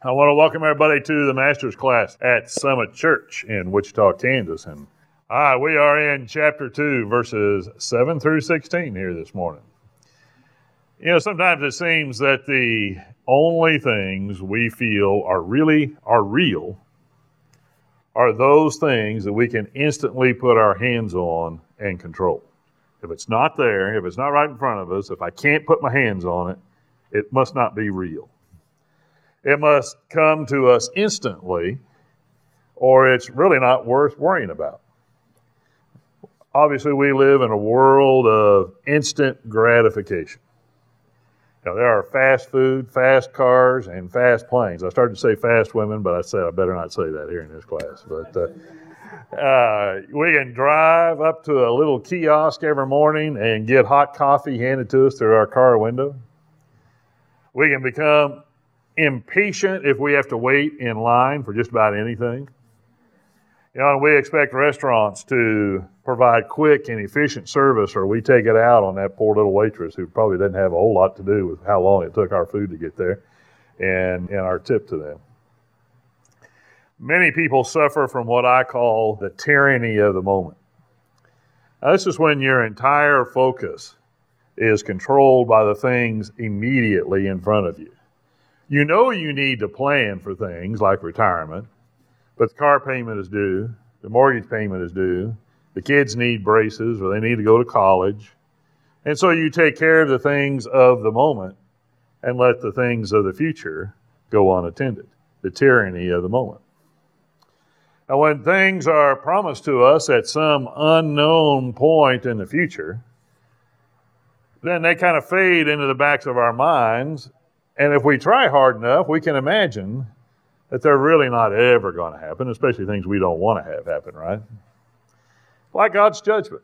I want to welcome everybody to the Master's class at Summit Church in Wichita, Kansas. And we are in chapter 2, verses 7 through 16 here this morning. You know, sometimes it seems that the only things we feel are real are those things that we can instantly put our hands on and control. If it's not there, if it's not right in front of us, if I can't put my hands on it, it must not be real. It must come to us instantly, or it's really not worth worrying about. Obviously, we live in a world of instant gratification. Now, there are fast food, fast cars, and fast planes. I started to say fast women, but I said I better not say that here in this class. But we can drive up to a little kiosk every morning and get hot coffee handed to us through our car window. We can become impatient if we have to wait in line for just about anything. You know, and we expect restaurants to provide quick and efficient service, or we take it out on that poor little waitress who probably didn't have a whole lot to do with how long it took our food to get there and our tip to them. Many people suffer from what I call the tyranny of the moment. Now, this is when your entire focus is controlled by the things immediately in front of you. You know you need to plan for things like retirement, but the car payment is due, the mortgage payment is due, the kids need braces or they need to go to college. And so you take care of the things of the moment and let the things of the future go unattended. The tyranny of the moment. Now, when things are promised to us at some unknown point in the future, then they kind of fade into the backs of our minds. And if we try hard enough, we can imagine that they're really not ever going to happen, especially things we don't want to have happen, right? Like God's judgment.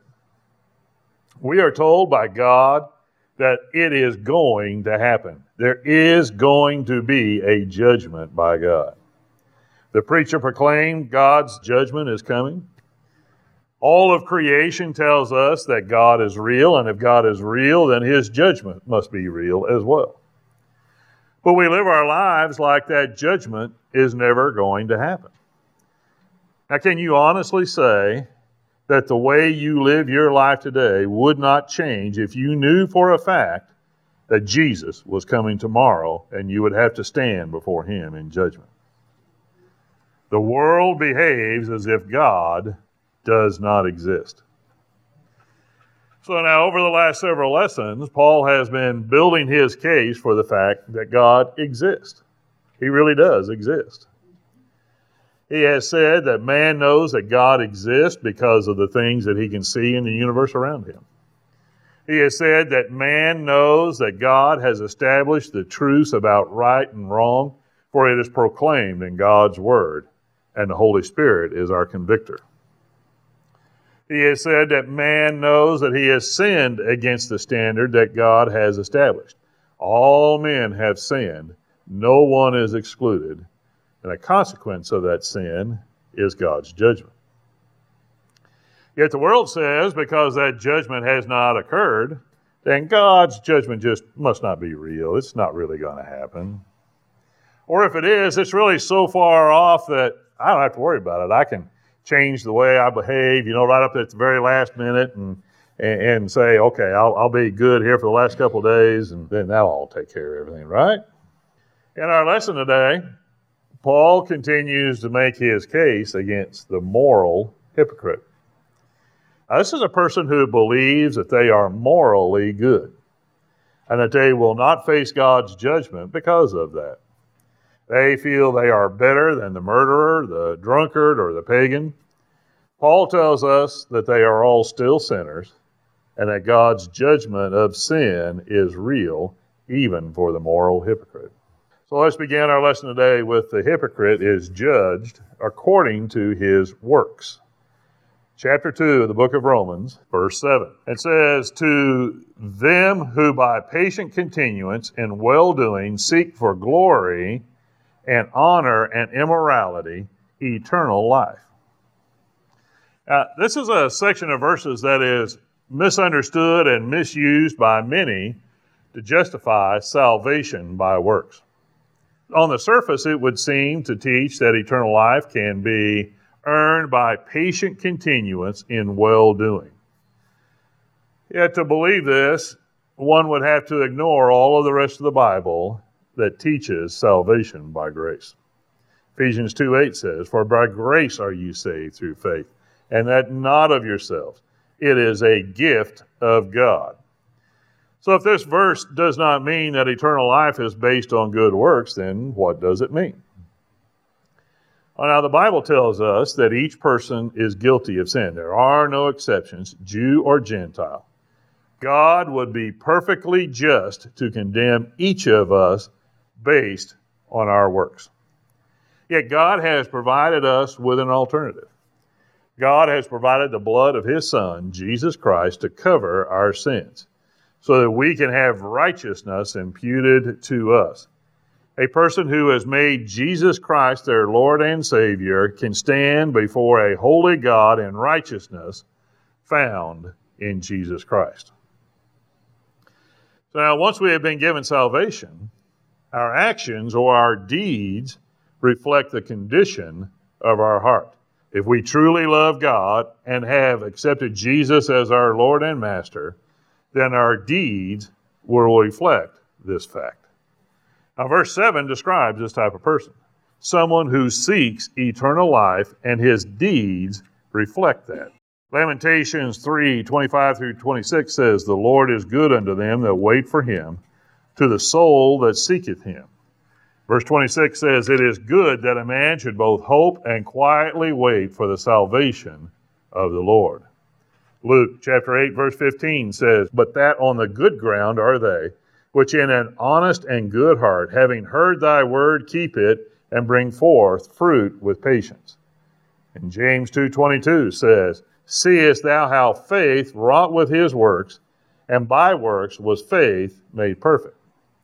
We are told by God that it is going to happen. There is going to be a judgment by God. The preacher proclaimed God's judgment is coming. All of creation tells us that God is real, and if God is real, then His judgment must be real as well. But we live our lives like that judgment is never going to happen. Now, can you honestly say that the way you live your life today would not change if you knew for a fact that Jesus was coming tomorrow and you would have to stand before Him in judgment? The world behaves as if God does not exist. So now, over the last several lessons, Paul has been building his case for the fact that God exists. He really does exist. He has said that man knows that God exists because of the things that he can see in the universe around him. He has said that man knows that God has established the truths about right and wrong, for it is proclaimed in God's Word, and the Holy Spirit is our convictor. He has said that man knows that he has sinned against the standard that God has established. All men have sinned. No one is excluded. And a consequence of that sin is God's judgment. Yet the world says because that judgment has not occurred, then God's judgment just must not be real. It's not really going to happen. Or if it is, it's really so far off that I don't have to worry about it. I can change the way I behave, right up at the very last minute and say, okay, I'll be good here for the last couple of days, and then that'll all take care of everything, right? In our lesson today, Paul continues to make his case against the moral hypocrite. Now, this is a person who believes that they are morally good and that they will not face God's judgment because of that. They feel they are better than the murderer, the drunkard, or the pagan. Paul tells us that they are all still sinners and that God's judgment of sin is real, even for the moral hypocrite. So let's begin our lesson today with the hypocrite is judged according to his works. Chapter 2 of the book of Romans, verse 7. It says, "To them who by patient continuance in well-doing seek for glory and honor and immorality, eternal life." This is a section of verses that is misunderstood and misused by many to justify salvation by works. On the surface, it would seem to teach that eternal life can be earned by patient continuance in well-doing. Yet to believe this, one would have to ignore all of the rest of the Bible that teaches salvation by grace. Ephesians 2:8 says, "For by grace are you saved through faith, and that not of yourselves. It is a gift of God." So if this verse does not mean that eternal life is based on good works, then what does it mean? Well, now the Bible tells us that each person is guilty of sin. There are no exceptions, Jew or Gentile. God would be perfectly just to condemn each of us based on our works. Yet God has provided us with an alternative. God has provided the blood of His Son, Jesus Christ, to cover our sins, so that we can have righteousness imputed to us. A person who has made Jesus Christ their Lord and Savior can stand before a holy God in righteousness found in Jesus Christ. So now, once we have been given salvation, our actions or our deeds reflect the condition of our heart. If we truly love God and have accepted Jesus as our Lord and Master, then our deeds will reflect this fact. Now, verse 7 describes this type of person. Someone who seeks eternal life, and his deeds reflect that. Lamentations 3:25 through 26 says, "The Lord is good unto them that wait for Him, to the soul that seeketh Him." Verse 26 says, "It is good that a man should both hope and quietly wait for the salvation of the Lord." Luke chapter 8, verse 15 says, "But that on the good ground are they, which in an honest and good heart, having heard thy word, keep it, and bring forth fruit with patience." And James 2:22 says, "Seest thou how faith wrought with his works, and by works was faith made perfect."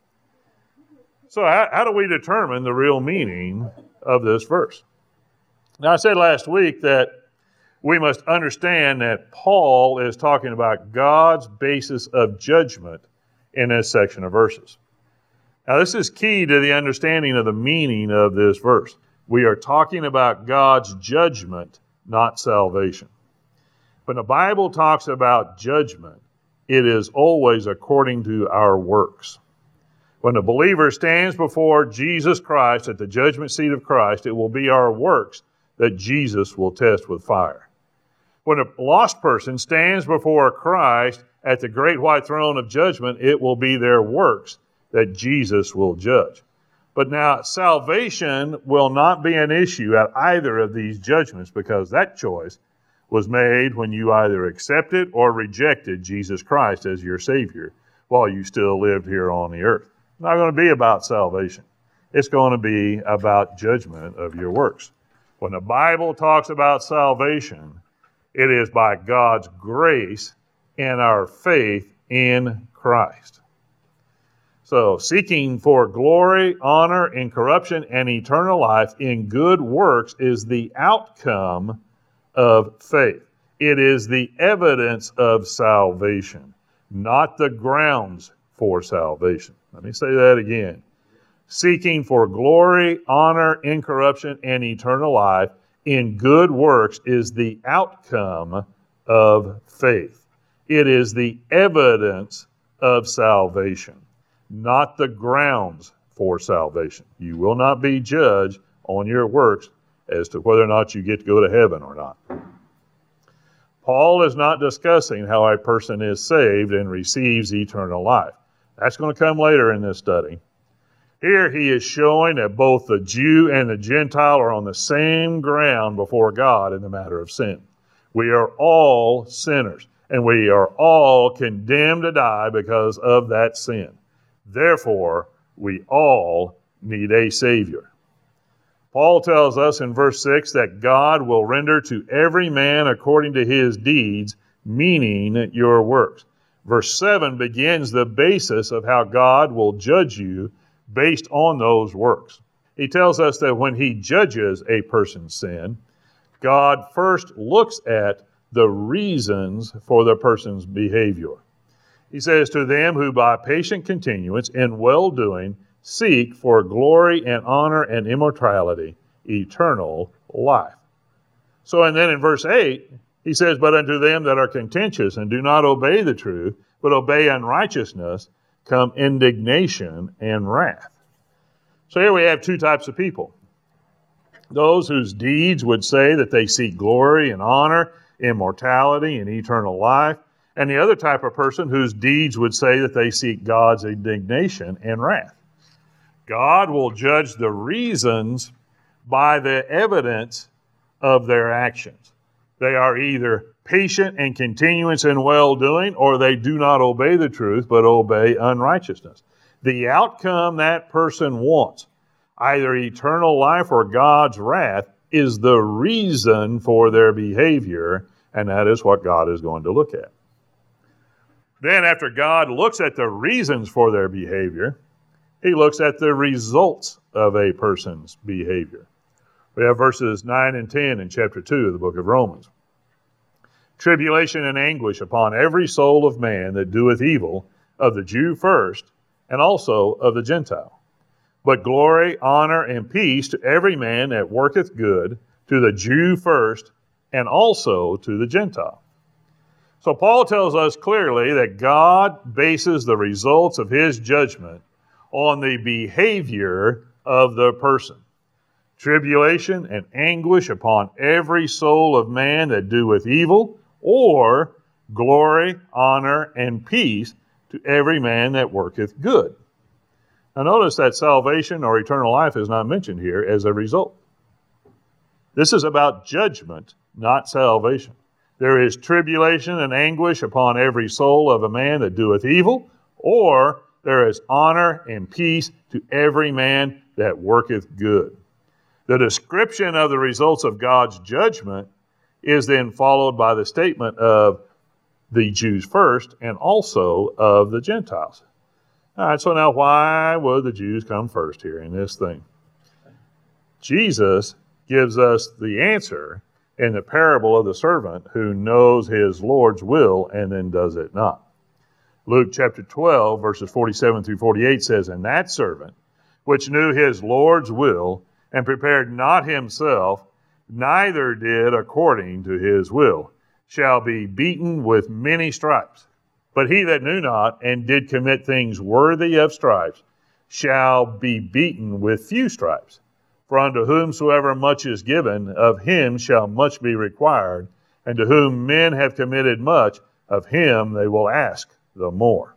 So how do we determine the real meaning of this verse? Now, I said last week that we must understand that Paul is talking about God's basis of judgment in this section of verses. Now, this is key to the understanding of the meaning of this verse. We are talking about God's judgment, not salvation. When the Bible talks about judgment, it is always according to our works. When the believer stands before Jesus Christ at the judgment seat of Christ, it will be our works that Jesus will test with fire. When a lost person stands before Christ at the great white throne of judgment, it will be their works that Jesus will judge. But now, salvation will not be an issue at either of these judgments, because that choice was made when you either accepted or rejected Jesus Christ as your Savior while you still lived here on the earth. It's not going to be about salvation. It's going to be about judgment of your works. When the Bible talks about salvation, it is by God's grace and our faith in Christ. So, seeking for glory, honor, incorruption, and eternal life in good works is the outcome of faith. It is the evidence of salvation, not the grounds for salvation. Let me say that again. Seeking for glory, honor, incorruption, and eternal life in good works is the outcome of faith. It is the evidence of salvation, not the grounds for salvation. You will not be judged on your works as to whether or not you get to go to heaven or not. Paul is not discussing how a person is saved and receives eternal life. That's going to come later in this study. Here he is showing that both the Jew and the Gentile are on the same ground before God in the matter of sin. We are all sinners, and we are all condemned to die because of that sin. Therefore, we all need a Savior. Paul tells us in verse 6 that God will render to every man according to his deeds, meaning your works. Verse 7 begins the basis of how God will judge you based on those works. He tells us that when he judges a person's sin, God first looks at the reasons for the person's behavior. He says, to them who by patient continuance in well-doing seek for glory and honor and immortality, eternal life. So, and then in verse 8, he says, but unto them that are contentious and do not obey the truth, but obey unrighteousness, come indignation and wrath. So here we have two types of people. Those whose deeds would say that they seek glory and honor, immortality and eternal life, and the other type of person whose deeds would say that they seek God's indignation and wrath. God will judge the reasons by the evidence of their actions. They are either patient and continuance in well-doing, or they do not obey the truth, but obey unrighteousness. The outcome that person wants, either eternal life or God's wrath, is the reason for their behavior, and that is what God is going to look at. Then after God looks at the reasons for their behavior, he looks at the results of a person's behavior. We have verses 9 and 10 in chapter 2 of the book of Romans. Tribulation and anguish upon every soul of man that doeth evil, of the Jew first, and also of the Gentile. But glory, honor, and peace to every man that worketh good, to the Jew first, and also to the Gentile. So Paul tells us clearly that God bases the results of his judgment on the behavior of the person. Tribulation and anguish upon every soul of man that doeth evil, or glory, honor, and peace to every man that worketh good. Now notice that salvation or eternal life is not mentioned here as a result. This is about judgment, not salvation. There is tribulation and anguish upon every soul of a man that doeth evil, or there is honor and peace to every man that worketh good. The description of the results of God's judgment is then followed by the statement of the Jews first and also of the Gentiles. All right, so now why would the Jews come first here in this thing? Jesus gives us the answer in the parable of the servant who knows his Lord's will and then does it not. Luke chapter 12, verses 47 through 48 says, and that servant, which knew his Lord's will, and prepared not himself, neither did according to his will, shall be beaten with many stripes. But he that knew not, and did commit things worthy of stripes, shall be beaten with few stripes. For unto whomsoever much is given, of him shall much be required, and to whom men have committed much, of him they will ask the more.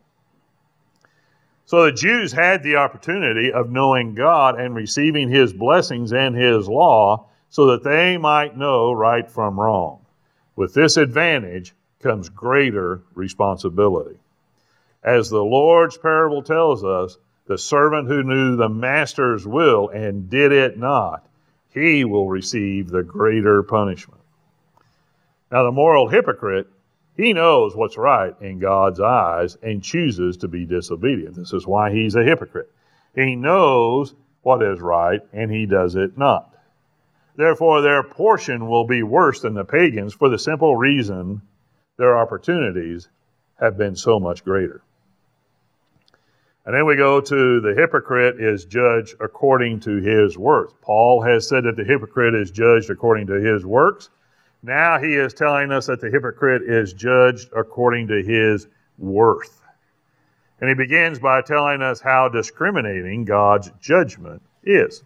So the Jews had the opportunity of knowing God and receiving his blessings and his law so that they might know right from wrong. With this advantage comes greater responsibility. As the Lord's parable tells us, the servant who knew the master's will and did it not, he will receive the greater punishment. Now the moral hypocrite, he knows what's right in God's eyes and chooses to be disobedient. This is why he's a hypocrite. He knows what is right and he does it not. Therefore, their portion will be worse than the pagans for the simple reason their opportunities have been so much greater. And then we go to the hypocrite is judged according to his works. Paul has said that the hypocrite is judged according to his works. Now he is telling us that the hypocrite is judged according to his worth. And he begins by telling us how discriminating God's judgment is.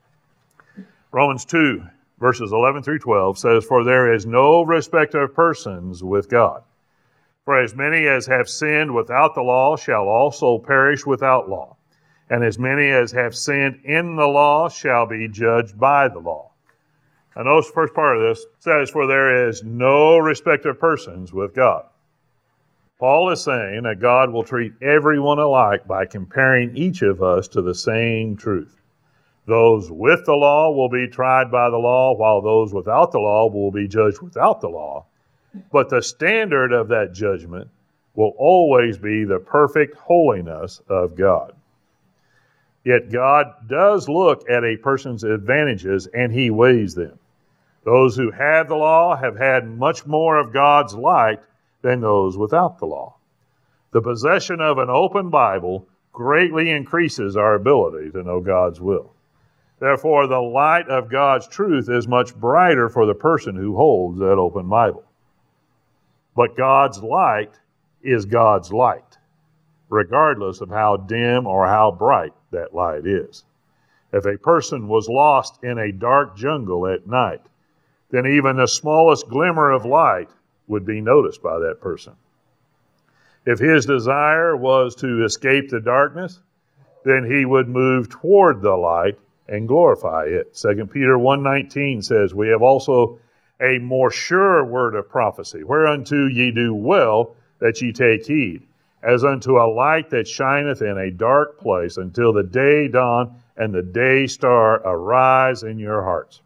Romans 2, verses 11 through 12 says, for there is no respect of persons with God. For as many as have sinned without the law shall also perish without law. And as many as have sinned in the law shall be judged by the law. Now notice the first part of this says, for there is no respect of persons with God. Paul is saying that God will treat everyone alike by comparing each of us to the same truth. Those with the law will be tried by the law, while those without the law will be judged without the law. But the standard of that judgment will always be the perfect holiness of God. Yet God does look at a person's advantages and he weighs them. Those who have the law have had much more of God's light than those without the law. The possession of an open Bible greatly increases our ability to know God's will. Therefore, the light of God's truth is much brighter for the person who holds that open Bible. But God's light is God's light, regardless of how dim or how bright that light is. If a person was lost in a dark jungle at night, then even the smallest glimmer of light would be noticed by that person. If his desire was to escape the darkness, then he would move toward the light and glorify it. 2 Peter 1:19 says, "We have also a more sure word of prophecy, whereunto ye do well that ye take heed, as unto a light that shineth in a dark place until the day dawn and the day star arise in your hearts."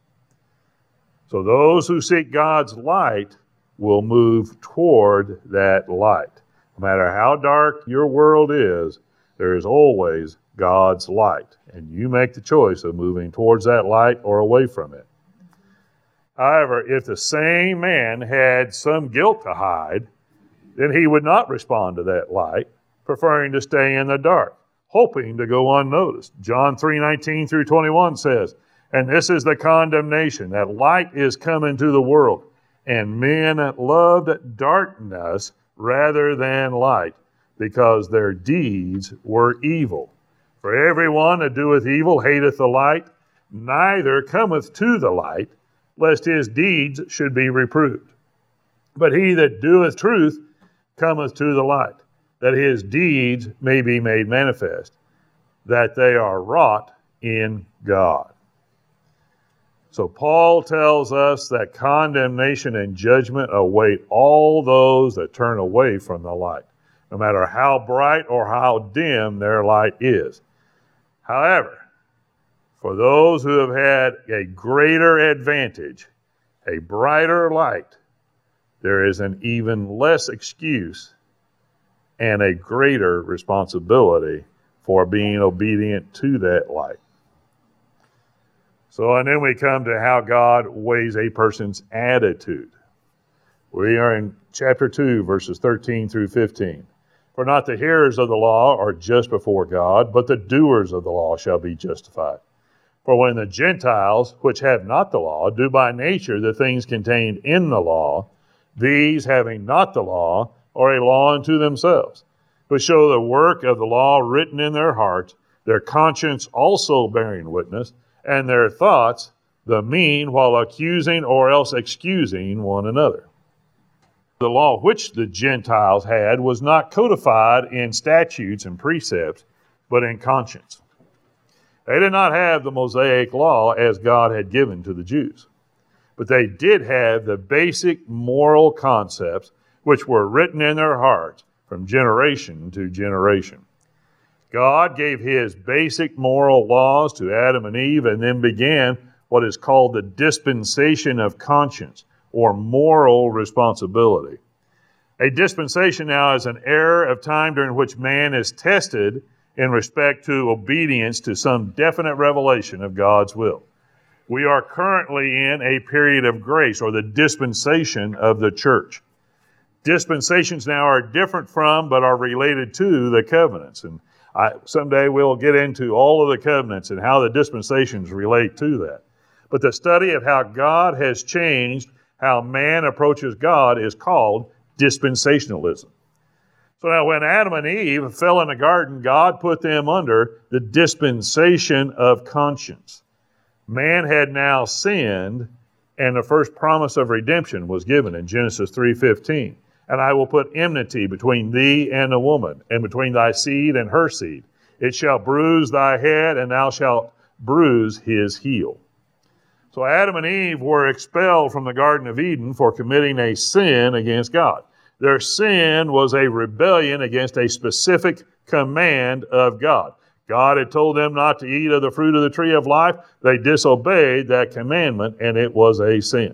So those who seek God's light will move toward that light. No matter how dark your world is, there is always God's light, and you make the choice of moving towards that light or away from it. However, if the same man had some guilt to hide, then he would not respond to that light, preferring to stay in the dark, hoping to go unnoticed. John 3:19 through 21 says, "And this is the condemnation, that light is come into the world, and men loved darkness rather than light, because their deeds were evil. For everyone that doeth evil hateth the light, neither cometh to the light, lest his deeds should be reproved. But he that doeth truth cometh to the light, that his deeds may be made manifest, that they are wrought in God." So Paul tells us that condemnation and judgment await all those that turn away from the light, no matter how bright or how dim their light is. However, for those who have had a greater advantage, a brighter light, there is an even less excuse and a greater responsibility for being obedient to that light. So, and then we come to how God weighs a person's attitude. We are in chapter 2, verses 13 through 15. "For not the hearers of the law are just before God, but the doers of the law shall be justified. For when the Gentiles, which have not the law, do by nature the things contained in the law, these, having not the law, are a law unto themselves, but show the work of the law written in their hearts, their conscience also bearing witness, and their thoughts the mean, while accusing or else excusing one another." The law which the Gentiles had was not codified in statutes and precepts, but in conscience. They did not have the Mosaic law as God had given to the Jews, but they did have the basic moral concepts which were written in their hearts from generation to generation. God gave his basic moral laws to Adam and Eve, and then began what is called the dispensation of conscience, or moral responsibility. A dispensation now is an era of time during which man is tested in respect to obedience to some definite revelation of God's will. We are currently in a period of grace, or the dispensation of the church. Dispensations now are different from, but are related to, the covenants. And someday we'll get into all of the covenants and how the dispensations relate to that. But the study of how God has changed how man approaches God is called dispensationalism. So now when Adam and Eve fell in the garden, God put them under the dispensation of conscience. Man had now sinned, and the first promise of redemption was given in Genesis 3:15. "And I will put enmity between thee and the woman, and between thy seed and her seed. It shall bruise thy head, and thou shalt bruise his heel." So Adam and Eve were expelled from the Garden of Eden for committing a sin against God. Their sin was a rebellion against a specific command of God. God had told them not to eat of the fruit of the tree of life. They disobeyed that commandment, and it was a sin.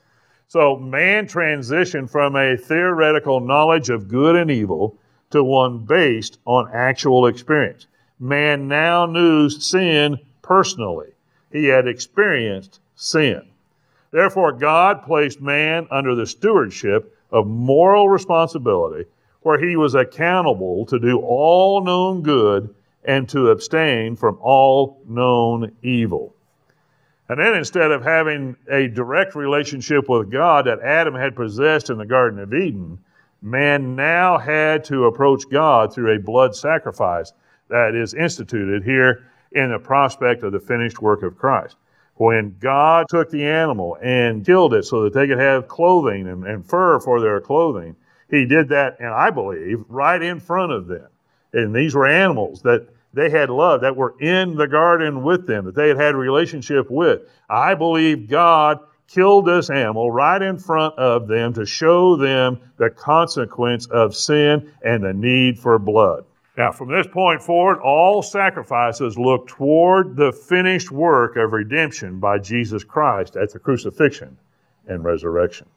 So man transitioned from a theoretical knowledge of good and evil to one based on actual experience. Man now knew sin personally. He had experienced sin. Therefore, God placed man under the stewardship of moral responsibility, where he was accountable to do all known good and to abstain from all known evil. And then instead of having a direct relationship with God that Adam had possessed in the Garden of Eden, man now had to approach God through a blood sacrifice that is instituted here in the prospect of the finished work of Christ. When God took the animal and killed it so that they could have clothing and fur for their clothing, he did that, and I believe, right in front of them. And these were animals that they had loved, that were in the garden with them, that they had had a relationship with. I believe God killed this animal right in front of them to show them the consequence of sin and the need for blood. Now, from this point forward, all sacrifices look toward the finished work of redemption by Jesus Christ at the crucifixion and resurrection.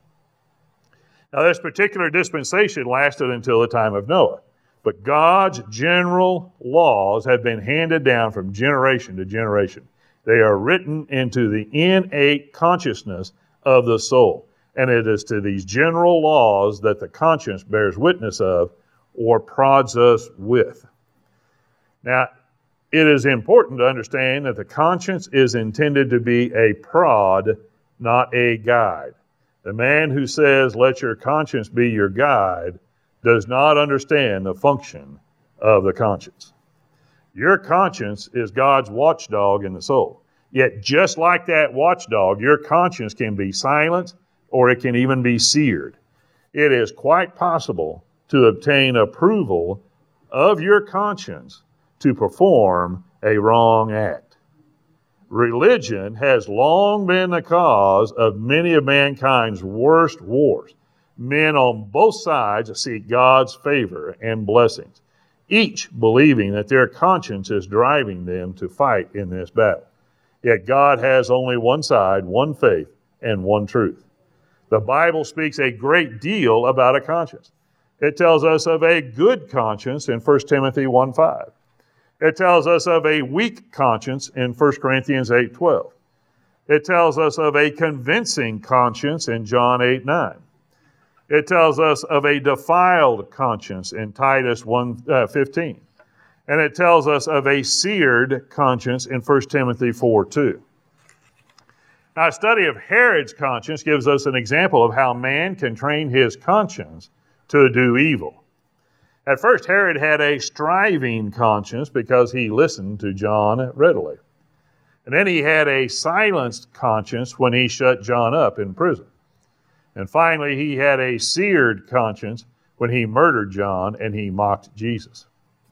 Now, this particular dispensation lasted until the time of Noah, but God's general laws have been handed down from generation to generation. They are written into the innate consciousness of the soul, and it is to these general laws that the conscience bears witness of or prods us with. Now, it is important to understand that the conscience is intended to be a prod, not a guide. The man who says, "Let your conscience be your guide," does not understand the function of the conscience. Your conscience is God's watchdog in the soul. Yet just like that watchdog, your conscience can be silenced or it can even be seared. It is quite possible to obtain approval of your conscience to perform a wrong act. Religion has long been the cause of many of mankind's worst wars. Men on both sides seek God's favor and blessings, each believing that their conscience is driving them to fight in this battle. Yet God has only one side, one faith, and one truth. The Bible speaks a great deal about a conscience. It tells us of a good conscience in 1 Timothy 1:5. It tells us of a weak conscience in 1 Corinthians 8:12. It tells us of a convincing conscience in John 8:9. It tells us of a defiled conscience in Titus 1:15. And it tells us of a seared conscience in 1 Timothy 4:2. Now, a study of Herod's conscience gives us an example of how man can train his conscience to do evil. At first, Herod had a striving conscience because he listened to John readily. And then he had a silenced conscience when he shut John up in prison. And finally, he had a seared conscience when he murdered John and he mocked Jesus.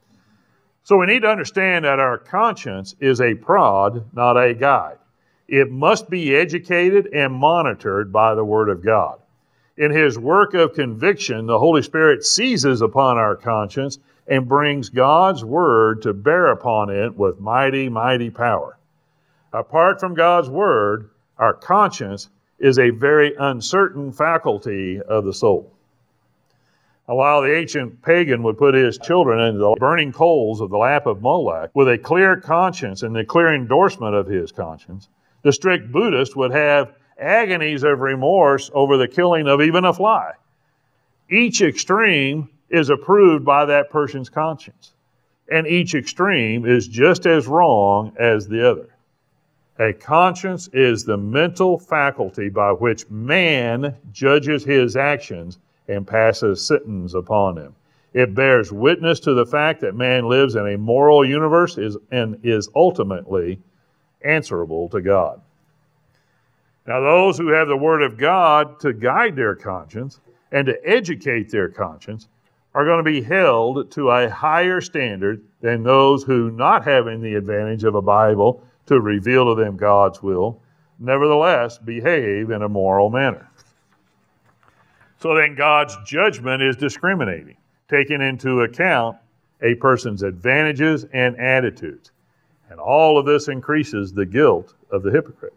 So we need to understand that our conscience is a prod, not a guide. It must be educated and monitored by the Word of God. In His work of conviction, the Holy Spirit seizes upon our conscience and brings God's Word to bear upon it with mighty, mighty power. Apart from God's Word, our conscience is a very uncertain faculty of the soul. Now, while the ancient pagan would put his children into the burning coals of the lap of Moloch with a clear conscience and the clear endorsement of his conscience, the strict Buddhist would have agonies of remorse over the killing of even a fly. Each extreme is approved by that person's conscience, and each extreme is just as wrong as the other. A conscience is the mental faculty by which man judges his actions and passes sentence upon them. It bears witness to the fact that man lives in a moral universe and is ultimately answerable to God. Now, those who have the Word of God to guide their conscience and to educate their conscience are going to be held to a higher standard than those who, not having the advantage of a Bible to reveal to them God's will, nevertheless behave in a moral manner. So then God's judgment is discriminating, taking into account a person's advantages and attitudes. And all of this increases the guilt of the hypocrite.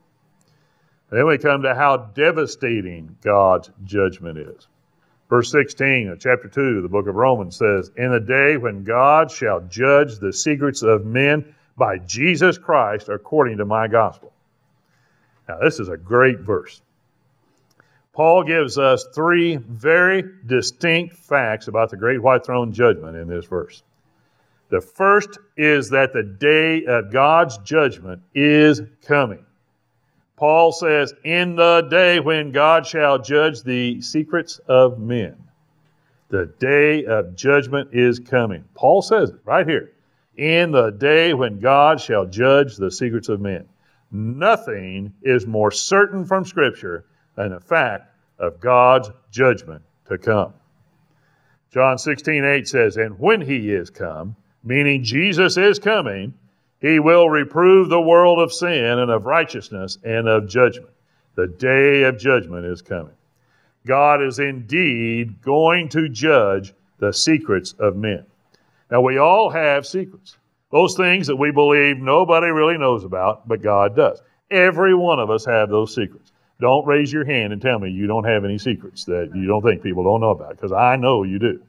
And then we come to how devastating God's judgment is. Verse 16 of chapter 2 of the book of Romans says, "In the day when God shall judge the secrets of men by Jesus Christ according to my gospel." Now, this is a great verse. Paul gives us three very distinct facts about the great white throne judgment in this verse. The first is that the day of God's judgment is coming. Paul says, in the day when God shall judge the secrets of men. The day of judgment is coming. Paul says it right here. In the day when God shall judge the secrets of men. Nothing is more certain from Scripture than the fact of God's judgment to come. John 16:8 says, and when he is come, meaning Jesus is coming, he will reprove the world of sin and of righteousness and of judgment. The day of judgment is coming. God is indeed going to judge the secrets of men. Now, we all have secrets. Those things that we believe nobody really knows about, but God does. Every one of us have those secrets. Don't raise your hand and tell me you don't have any secrets that you don't think people don't know about, because I know you do.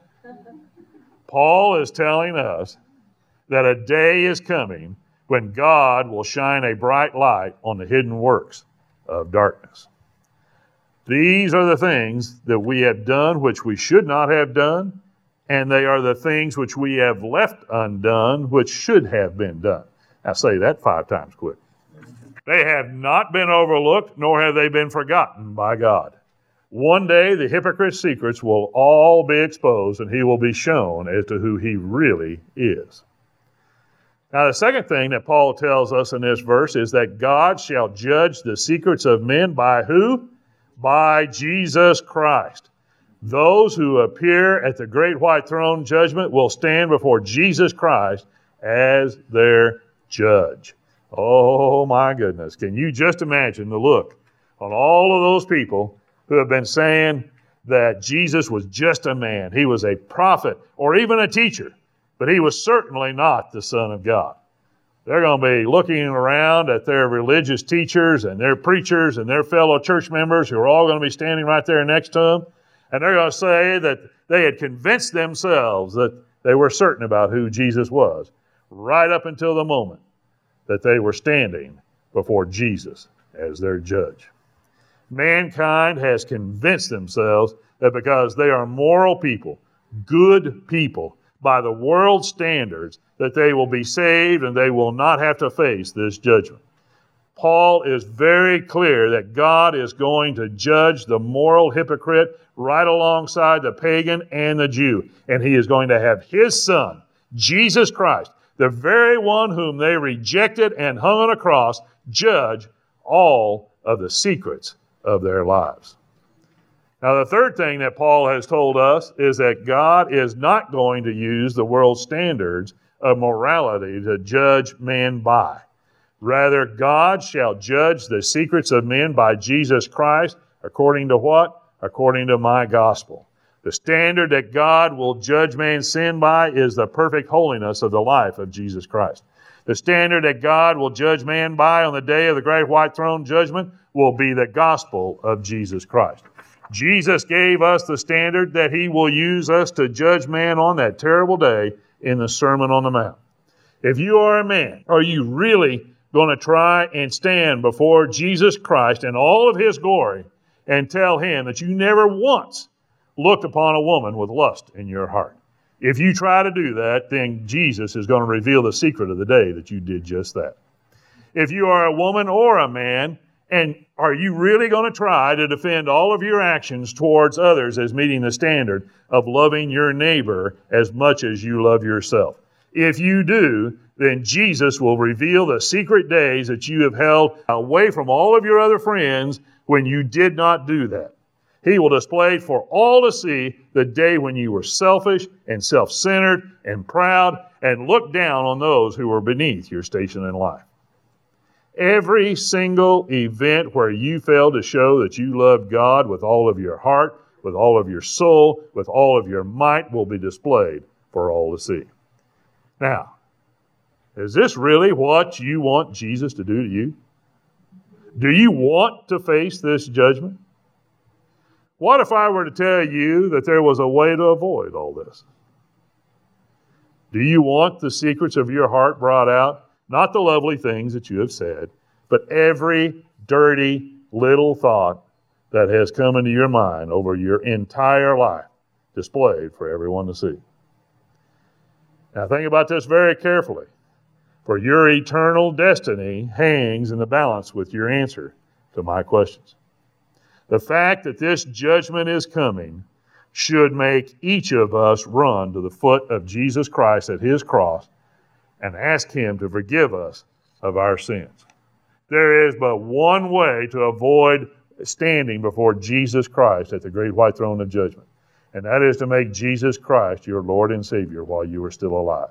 Paul is telling us that a day is coming when God will shine a bright light on the hidden works of darkness. These are the things that we have done which we should not have done, and they are the things which we have left undone which should have been done. Now say that 5 times quick. They have not been overlooked, nor have they been forgotten by God. One day the hypocrite's secrets will all be exposed, and he will be shown as to who he really is. Now, the second thing that Paul tells us in this verse is that God shall judge the secrets of men by who? By Jesus Christ. Those who appear at the great white throne judgment will stand before Jesus Christ as their judge. Oh, my goodness. Can you just imagine the look on all of those people who have been saying that Jesus was just a man? He was a prophet or even a teacher, but he was certainly not the Son of God. They're going to be looking around at their religious teachers and their preachers and their fellow church members who are all going to be standing right there next to them. And they're going to say that they had convinced themselves that they were certain about who Jesus was, right up until the moment that they were standing before Jesus as their judge. Mankind has convinced themselves that because they are moral people, good people, by the world's standards, that they will be saved and they will not have to face this judgment. Paul is very clear that God is going to judge the moral hypocrite right alongside the pagan and the Jew. And he is going to have his Son, Jesus Christ, the very one whom they rejected and hung on a cross, judge all of the secrets of their lives. Now, the third thing that Paul has told us is that God is not going to use the world's standards of morality to judge men by. Rather, God shall judge the secrets of men by Jesus Christ, according to what? According to my gospel. The standard that God will judge man's sin by is the perfect holiness of the life of Jesus Christ. The standard that God will judge man by on the day of the great white throne judgment will be the gospel of Jesus Christ. Jesus gave us the standard that he will use us to judge man on that terrible day in the Sermon on the Mount. If you are a man, are you really going to try and stand before Jesus Christ in all of his glory and tell him that you never once looked upon a woman with lust in your heart? If you try to do that, then Jesus is going to reveal the secret of the day that you did just that. If you are a woman or a man, and are you really going to try to defend all of your actions towards others as meeting the standard of loving your neighbor as much as you love yourself? If you do, then Jesus will reveal the secret days that you have held away from all of your other friends when you did not do that. He will display for all to see the day when you were selfish and self-centered and proud and looked down on those who were beneath your station in life. Every single event where you failed to show that you loved God with all of your heart, with all of your soul, with all of your might will be displayed for all to see. Now, is this really what you want Jesus to do to you? Do you want to face this judgment? What if I were to tell you that there was a way to avoid all this? Do you want the secrets of your heart brought out? Not the lovely things that you have said, but every dirty little thought that has come into your mind over your entire life, displayed for everyone to see. Now think about this very carefully, for your eternal destiny hangs in the balance with your answer to my questions. The fact that this judgment is coming should make each of us run to the foot of Jesus Christ at his cross and ask him to forgive us of our sins. There is but one way to avoid standing before Jesus Christ at the great white throne of judgment, and that is to make Jesus Christ your Lord and Savior while you are still alive.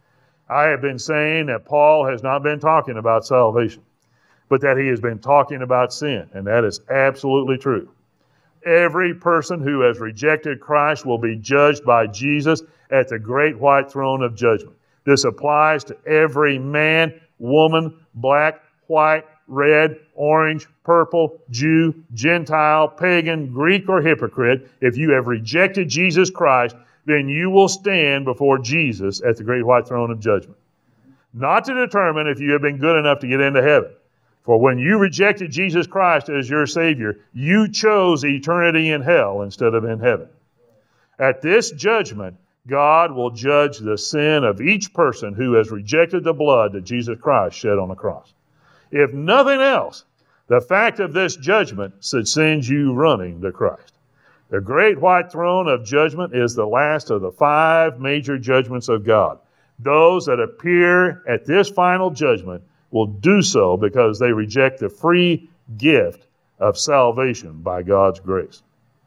I have been saying that Paul has not been talking about salvation, but that he has been talking about sin, and that is absolutely true. Every person who has rejected Christ will be judged by Jesus at the great white throne of judgment. This applies to every man, woman, black, white, red, orange, purple, Jew, Gentile, pagan, Greek, or hypocrite. If you have rejected Jesus Christ, then you will stand before Jesus at the great white throne of judgment. Not to determine if you have been good enough to get into heaven. For when you rejected Jesus Christ as your Savior, you chose eternity in hell instead of in heaven. At this judgment, God will judge the sin of each person who has rejected the blood that Jesus Christ shed on the cross. If nothing else, the fact of this judgment should send you running to Christ. The great white throne of judgment is the last of the 5 major judgments of God. Those that appear at this final judgment will do so because they reject the free gift of salvation by God's grace.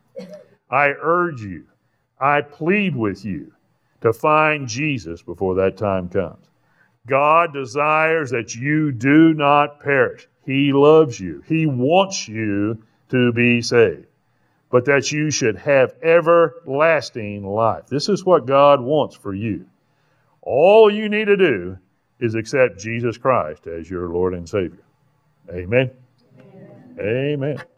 I urge you, I plead with you to find Jesus before that time comes. God desires that you do not perish. He loves you. He wants you to be saved, but that you should have everlasting life. This is what God wants for you. All you need to do is accept Jesus Christ as your Lord and Savior. Amen. Amen. Amen.